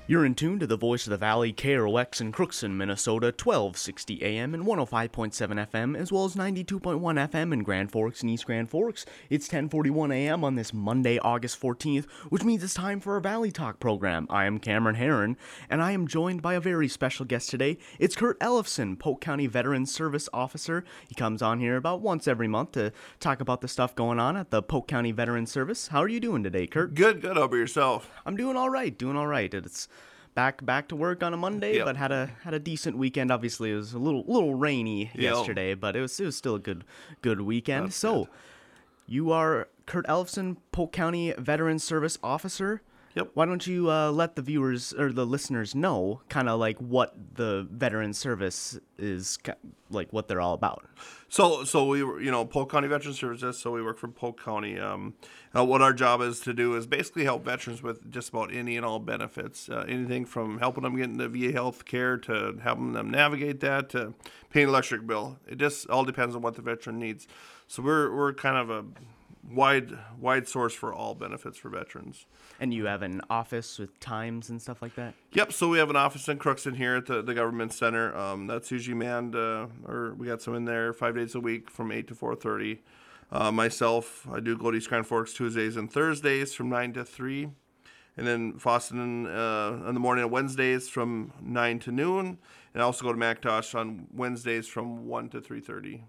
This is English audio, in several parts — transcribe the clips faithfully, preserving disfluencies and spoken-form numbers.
You're in tune to the Voice of the Valley, K R O X in Crookston, Minnesota, twelve sixty A M and one oh five point seven F M, as well as ninety-two point one F M in Grand Forks and East Grand Forks. It's ten forty-one A M on this Monday, August fourteenth, which means it's time for our Valley Talk program. I am Cameron Herron, and I am joined by a very special guest today. It's Kurt Ellefson, Polk County Veterans Service Officer. He comes on here about once every month to talk about the stuff going on at the Polk County Veterans Service. How are you doing today, Kurt? Good, good. How about yourself? I'm doing all right, doing all right. It's back back to work on a Monday, yep. but had a had a decent weekend. Obviously, it was a little little rainy yep. yesterday, but it was it was still a good good weekend. That's so, good. You are Kurt Ellefson, Polk County Veterans Service Officer. Yep. Why don't you uh, let the viewers or the listeners know kind of like what the Veterans Service is, like what they're all about? So, so we were, you know, Polk County Veterans Services. So we work for Polk County. Um, uh, what our job is to do is basically help veterans with just about any and all benefits. Uh, anything from helping them get into V A health care to helping them navigate that to paying an electric bill. It just all depends on what the veteran needs. So we're we're kind of a wide wide source for all benefits for veterans. And you have an office with times and stuff like that? Yep. So we have an office in Crookston here at the, the government center. Um, that's usually manned, uh, or we got some in there five days a week from eight to four thirty. Uh, myself, I do go to East Grand Forks Tuesdays and Thursdays from nine to three. And then Foston uh, in the morning on Wednesdays from nine to noon. And I also go to McIntosh on Wednesdays from one to three thirty.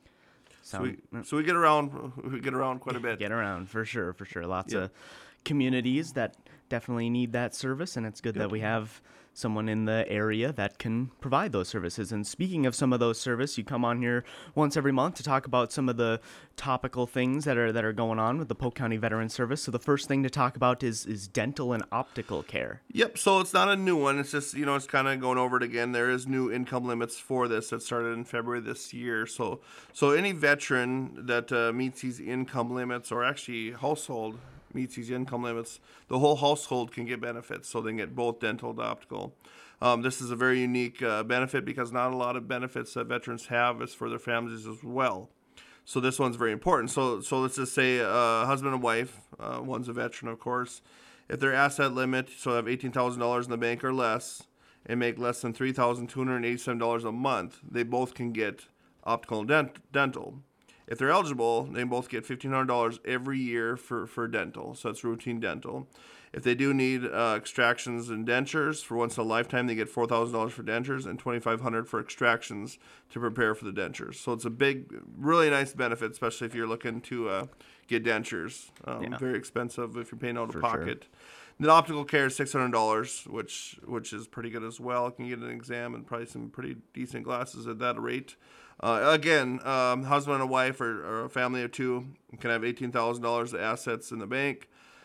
So we, so we get around we get around quite a bit. Get around, for sure, for sure. Lots yep. of communities that definitely need that service, and it's good yep. that we have someone in the area that can provide those services. And speaking of some of those services, you come on here once every month to talk about some of the topical things that are that are going on with the Polk County Veterans Service. So the first thing to talk about is is dental and optical care. Yep, so it's not a new one. It's just, you know, it's kind of going over it again. There is new income limits for this that started in February this year. So so any veteran that uh, meets these income limits, or actually household meets these income limits, the whole household can get benefits, so they can get both dental and optical. Um, this is a very unique uh, benefit because not a lot of benefits that veterans have is for their families as well. So this one's very important. So so let's just say uh, husband and wife, uh, one's a veteran, of course. If their asset limit, so have eighteen thousand dollars in the bank or less, and make less than three thousand two hundred eighty-seven dollars a month, they both can get optical and dent- dental. If they're eligible, they both get fifteen hundred dollars every year for, for dental. So that's routine dental. If they do need uh, extractions and dentures for once in a lifetime, they get four thousand dollars for dentures and twenty-five hundred dollars for extractions to prepare for the dentures. So it's a big, really nice benefit, especially if you're looking to uh, get dentures. Um, yeah. Very expensive if you're paying out of for pocket. Sure. Then optical care is six hundred dollars, which which is pretty good as well. You can get an exam and probably some pretty decent glasses at that rate. Uh, again, um, husband and wife or, or a family of two can have eighteen thousand dollars of assets in the bank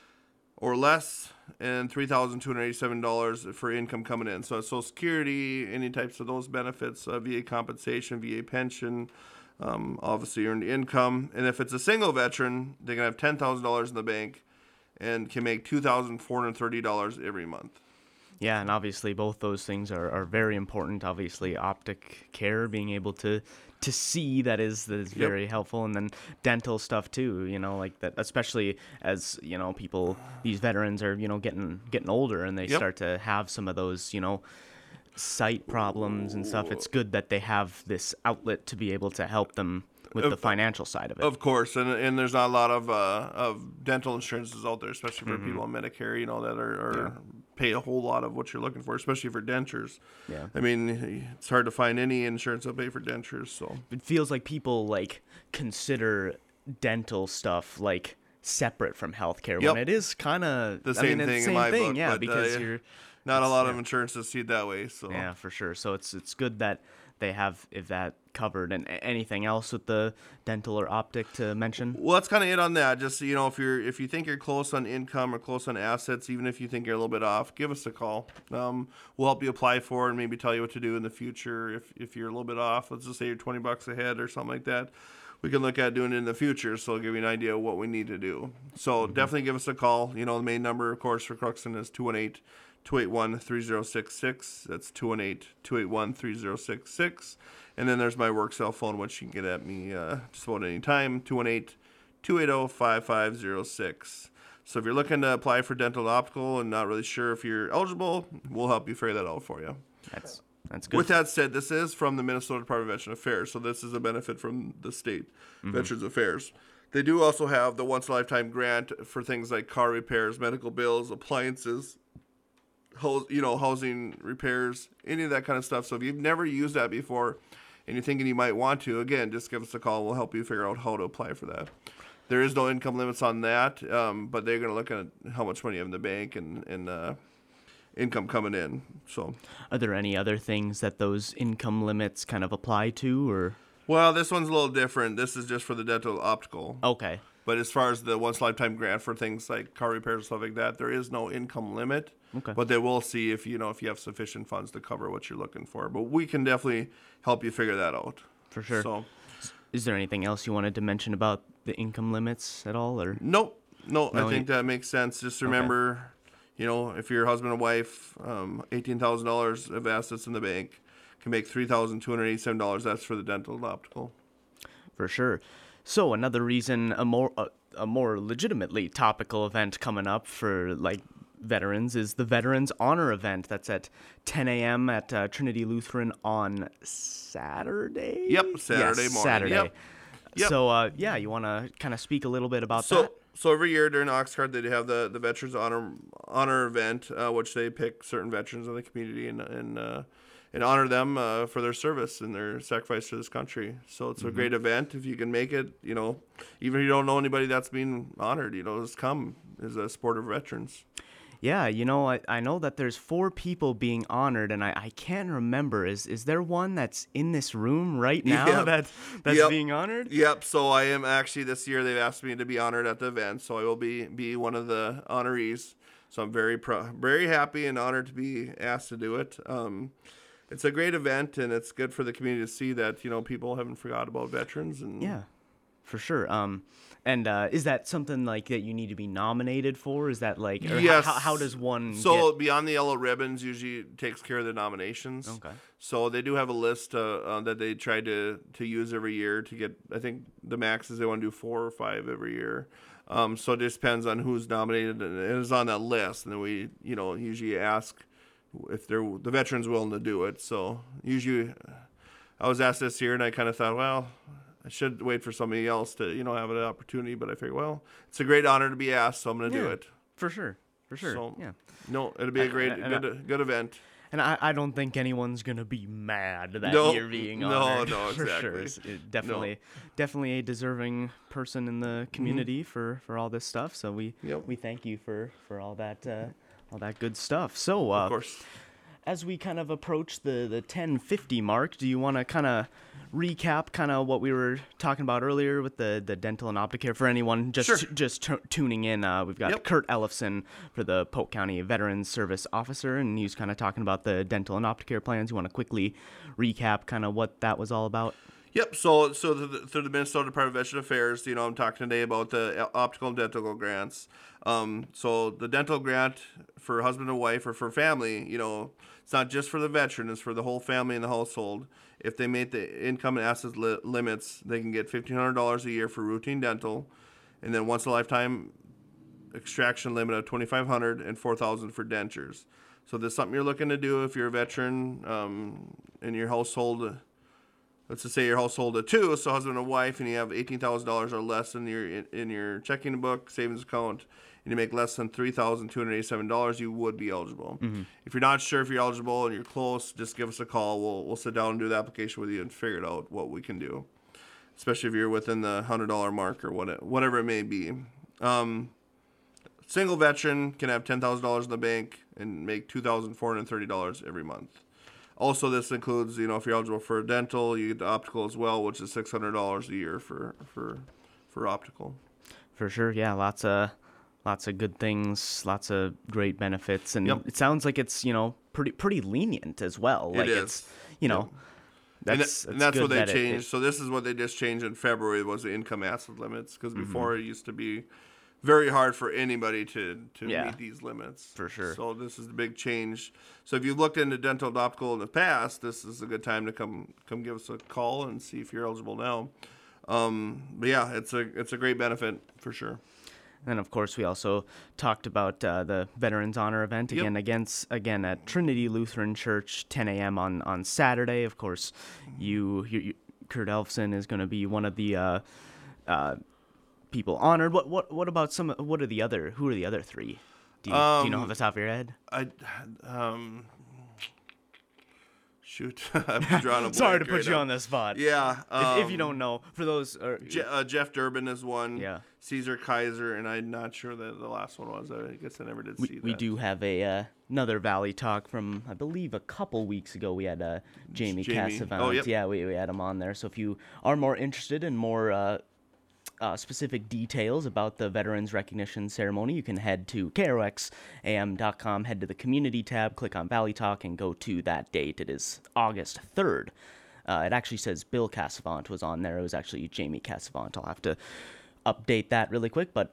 or less, and three thousand two hundred eighty-seven dollars for income coming in. So Social Security, any types of those benefits, uh, V A compensation, V A pension, um, obviously earned income. And if it's a single veteran, they can have ten thousand dollars in the bank and can make two thousand four hundred thirty dollars every month. Yeah, and obviously both those things are, are very important. Obviously, optic care, being able to to see, that is that is very yep. helpful, and then dental stuff too. You know, like that, especially as you know, people, these veterans are you know getting getting older, and they yep. start to have some of those you know sight problems and stuff. It's good that they have this outlet to be able to help them with of, the financial side of it. Of course, and and there's not a lot of uh, of dental insurances out there, especially for mm-hmm. people on Medicare, you know, that are, are yeah. pay a whole lot of what you're looking for, especially for dentures. Yeah. I mean, it's hard to find any insurance that'll pay for dentures, so. It feels like people, like, consider dental stuff, like, separate from healthcare, yep. when it is kind of the same I mean, thing the same in my thing, book, yeah, but, because uh, you're... Not a lot yeah. of insurances see it that way, so. Yeah, for sure. So it's it's good that they have if that covered. And anything else with the dental or optic to mention? Well, that's kind of it on that. Just, you know, if you're if you think you're close on income or close on assets, even if you think you're a little bit off, give us a call. Um, we'll help you apply for it and maybe tell you what to do in the future. If if you're a little bit off, let's just say you're twenty bucks ahead or something like that, we can look at doing it in the future. So it'll give you an idea of what we need to do. So mm-hmm. definitely give us a call. You know, the main number, of course, for Crookston is two one eight, two eight one, three zero six six. That's two one eight, two eight one, three zero six six. And then there's my work cell phone, which you can get at me uh, just about any time, two one eight, two eight zero, five five zero six. So if you're looking to apply for dental and optical and not really sure if you're eligible, we'll help you figure that out for you. That's that's good. With that said, this is from the Minnesota Department of Veterans Affairs, so this is a benefit from the state mm-hmm. Veterans Affairs. They do also have the once in a lifetime grant for things like car repairs, medical bills, appliances, ho- you know, housing repairs, any of that kind of stuff. So if you've never used that before and you're thinking you might want to, again, just give us a call. We'll help you figure out how to apply for that. There is no income limits on that, um, but they're going to look at how much money you have in the bank and, and uh, income coming in. So, are there any other things that those income limits kind of apply to, or? Well, this one's a little different. This is just for the dental optical. Okay. But as far as the once lifetime grant for things like car repairs and stuff like that, there is no income limit. Okay. But they will see if you know if you have sufficient funds to cover what you're looking for. But we can definitely help you figure that out. For sure. So, is there anything else you wanted to mention about the income limits at all, or? Nope. No, No, I think you- that makes sense. Just remember, okay. you know, if you're husband and wife, um, eighteen thousand dollars of assets in the bank can make three thousand two hundred eighty-seven dollars. That's for the dental and optical. For sure. So another reason, a more a, a more legitimately topical event coming up for like veterans is the Veterans Honor Event. That's at ten a.m. at uh, Trinity Lutheran on Saturday. Yep, Saturday yes, morning. Saturday. Yep. Yep. So uh, yeah, you want to kind of speak a little bit about so, that? So every year during Oxcart, they have the, the Veterans Honor Honor Event, uh, which they pick certain veterans in the community and and uh, and honor them uh, for their service and their sacrifice to this country. So it's a Mm-hmm. great event. If you can make it, you know, even if you don't know anybody that's being honored, you know, just come as a support of veterans. Yeah, you know, I, I know that there's four people being honored, and I, I can't remember. Is is there one that's in this room right now Yep. that that's Yep. being honored? Yep. So I am actually this year. They've asked me to be honored at the event, so I will be be one of the honorees. So I'm very pro- very happy and honored to be asked to do it. Um, it's a great event, and it's good for the community to see that you know people haven't forgot about veterans. And Yeah, for sure. Um, and uh, is that something like that you need to be nominated for? Is that like, or Yes. how, how does one So get... Beyond the Yellow Ribbons usually takes care of the nominations. Okay. So they do have a list uh, uh, that they try to, to use every year to get, I think the max is they want to do four or five every year. Um, so it just depends on who's nominated, and it is on that list. And then we, you know, usually ask if they're the veteran's willing to do it. So usually I was asked this year, and I kind of thought, well, I should wait for somebody else to, you know, have an opportunity. But I figured, well, it's a great honor to be asked, so I'm going to do Yeah. it. For sure, for sure, So, yeah. No, it'll be a great, And- and- good, good event. And I, I don't think anyone's gonna be mad that No, you're being no, honored. no, For sure. exactly. It's- it definitely, definitely a deserving person in the community for, for all this stuff. So we Yep. we thank you for, for all that uh, all that good stuff. So uh, Of course. as we kind of approach the, the ten fifty mark, do you want to kind of recap kind of what we were talking about earlier with the, the dental and Opticare for anyone just Sure. t- just t- tuning in? Uh, we've got Yep. Kurt Ellefson for the Polk County Veterans Service Officer, and he's kind of talking about the dental and Opticare plans. You want to quickly recap kind of what that was all about? Yep. So, so the, through the Minnesota Department of Veteran Affairs, you know, I'm talking today about the optical and dental grants. Um, so the dental grant for husband and wife or for family, you know, it's not just for the veteran; it's for the whole family in the household. If they meet the income and assets li- limits, they can get fifteen hundred dollars a year for routine dental, and then once a lifetime extraction limit of twenty-five hundred dollars and four thousand dollars for dentures. So this is something you're looking to do if you're a veteran um, in your household. Let's just say your household of two, so husband and wife, and you have eighteen thousand dollars or less in your in, in your checking book, savings account, and you make less than three thousand two hundred eighty-seven dollars, you would be eligible. Mm-hmm. If you're not sure if you're eligible and you're close, just give us a call. We'll we'll sit down and do the application with you and figure it out what we can do, especially if you're within the one hundred dollars mark or what it, whatever it may be. Um, single veteran can have ten thousand dollars in the bank and make two thousand four hundred thirty dollars every month. Also, this includes, you know, if you're eligible for dental, you get the optical as well, which is six hundred dollars a year for, for, for optical. For sure, yeah, lots of lots of good things, lots of great benefits, and Yep. it sounds like it's, you know, pretty pretty lenient as well. It Like is. it's, you know, Yep. that's and, that's, that, and that's good what they that it- changed. it- so this is what they just changed in February was the income asset limits, because Mm-hmm. before it used to be very hard for anybody to, to Yeah. meet these limits. For sure. So this is the big change. So if you've looked into dental and optical in the past, this is a good time to come come give us a call and see if you're eligible now. Um, but yeah, it's a it's a great benefit for sure. And of course, we also talked about uh, the Veterans Honor event Yep. again against again at Trinity Lutheran Church, ten a.m. on on Saturday. Of course, you, you, you Kurt Elfson is going to be one of the uh, uh, people honored. What what what about some? What are the other? Who are the other three? Do you, do you know Um, off the top of your head? I um. Shoot, I've drawn a blank. Sorry to put right you now. on the spot. Yeah. Um, If, if you don't know, for those, or, Je- uh, Jeff Durbin is one. Yeah. Caesar Kaiser, and I'm not sure that the last one was. I guess I never did see we, that. we do have a uh, another Valley talk from I believe a couple weeks ago. We had uh, Jamie, Jamie. Cassavant. Oh, yep. Yeah, we, we had him on there. So if you are more interested in more uh, uh, specific details about the Veterans Recognition Ceremony, you can head to K R O X A M dot com, head to the Community tab, click on Valley Talk, and go to that date. It is August third. Uh, it actually says Bill Cassavant was on there. It was actually Jamie Cassavant. I'll have to update that really quick, but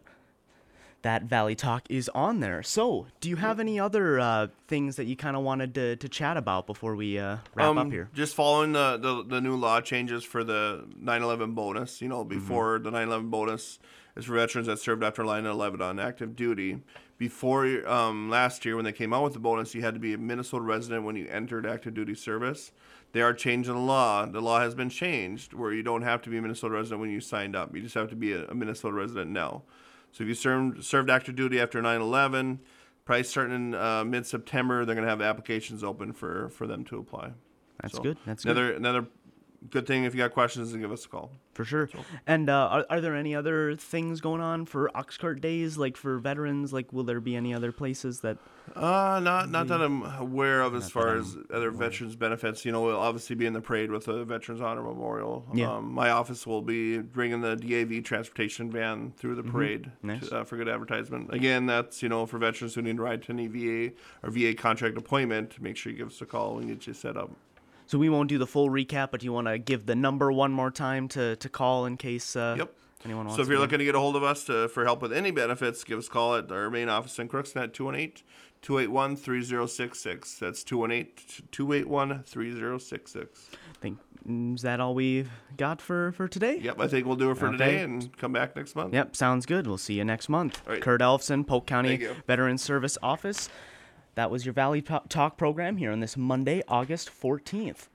that Valley Talk is on there. So, do you have any other uh, things that you kind of wanted to, to chat about before we uh, wrap um, up here? Just following the, the, the new law changes for the nine eleven bonus. You know, before Mm-hmm. the nine eleven bonus is for veterans that served after nine eleven on active duty. Before um, last year, when they came out with the bonus, you had to be a Minnesota resident when you entered active duty service. They are changing the law. The law has been changed where you don't have to be a Minnesota resident when you signed up. You just have to be a, a Minnesota resident now. So if you served, served active duty after nine eleven, probably starting in uh, mid-September, they're going to have applications open for, for them to apply. That's So good. That's another, good. Another good thing, if you got questions, then give us a call. For sure. And uh, are, are there any other things going on for Oxcart Days, like for veterans? Like, will there be any other places that... Uh, not not that I'm aware of as Not far that as other veterans benefits. You know, we'll obviously be in the parade with the Veterans Honor Memorial. Yeah. Um, my office will be bringing the D A V transportation van through the parade Nice. to, uh, for good advertisement. Again, that's, you know, for veterans who need to ride to any V A or V A contract appointment, make sure you give us a call and get you set up. So we won't do the full recap, but you want to give the number one more time to, to call in case uh, Yep. anyone wants So if you're to... looking to get a hold of us to, for help with any benefits, give us a call at our main office in Crookston at two one eight, two eight one, three zero six six. That's two one eight, two eight one, three zero six six. think, is that all we've got for, for today? Yep, I think we'll do it for Okay. today and come back next month. Yep, sounds good. We'll see you next month. All right. Kurt Elfson, Polk County Thank you. Veterans Service Office. That was your Valley Talk program here on this Monday, August fourteenth.